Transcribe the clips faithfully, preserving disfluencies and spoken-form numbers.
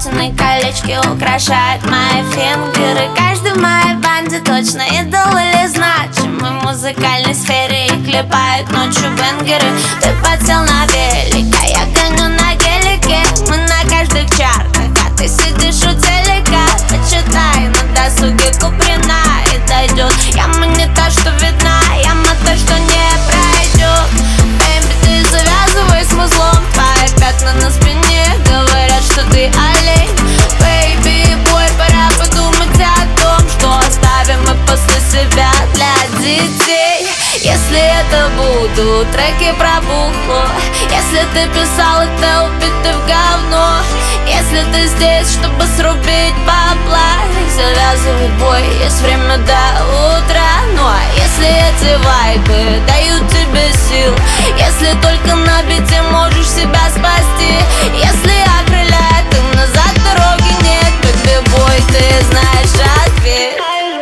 платиной колечки украшают мои фингеры. Каждый в моей банде точно идол или значимый в музыкальной сфере, и клепают ночью бенгеры. Ты подсел на велик, а я гоню на гелике. Мы на каждых чартах, а ты сидишь у телека. Почитай на досуге Куприна и дойдет. Яма не та, что видна, яма та, что не пройдет. Бэйби, ты завязывай с музлом, твои пятна на спине говорят, что ты олень. Бэйби, бой, пора подумать о том, что оставим мы после себя для детей. Если это будут треки про бухло, если ты писал это убитый в говно, если ты здесь, чтобы срубить бабла, завязывай бой, есть время до утра. Ну а если эти вайбы дают тебе сил, если только на бите можешь себя спасти, если окрыляет и назад дороги нет, бэби бой, ты знаешь ответ.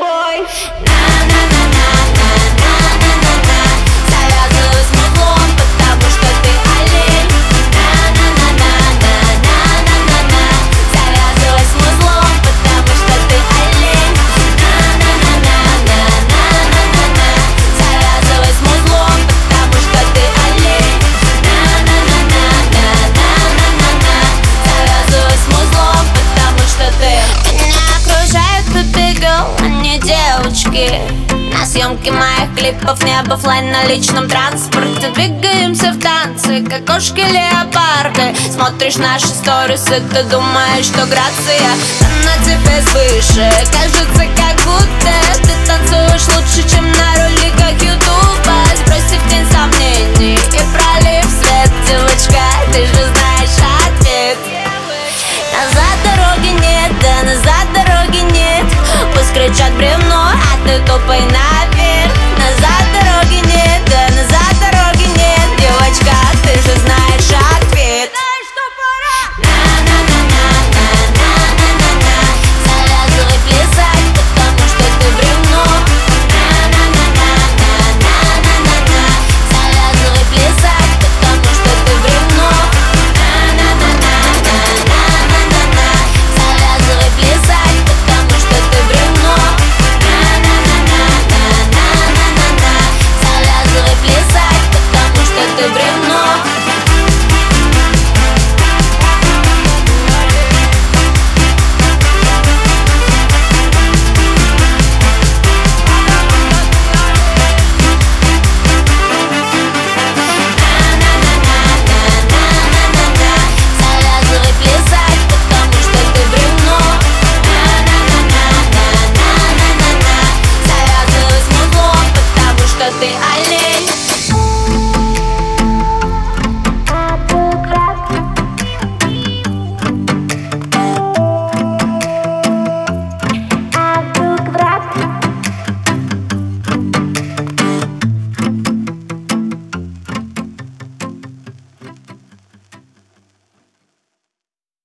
На съемке моих клипов не оффлайн на личном транспорте. Двигаемся в танцы, как кошки-леопарды. Смотришь наши сторисы, ты думаешь, что грация на тебе свыше. Кажется, как будто ты танцуешь лучше, чем на роликах ютуба. Сбросив тень сомнений и пролив свет, девочка, ты же знаешь ответ. Назад дороги нет, да назад дороги нет. Пусть кричат бревно, а ты топай наверх. Назад дороги нет, да назад дороги нет. Девочка, ты же знаешь ответ. На-на-на-на-на-на-на-на-на. Завязывай плясать, потому что ты бревно. На-на-на-на-на-на-на-на. Завязывай плясать, потому что ты бревно. На-на-на-на-на-на-на-на. Завязывай плясать, потому что ты бревно. На-на-на-на-на-на-на-на. Завязывай плясать, потому что ты бревно. Завязывай плясать, потому что ты бревно. На-на-на-на-на-на-на-на. Завязывай с музлом, потому что ты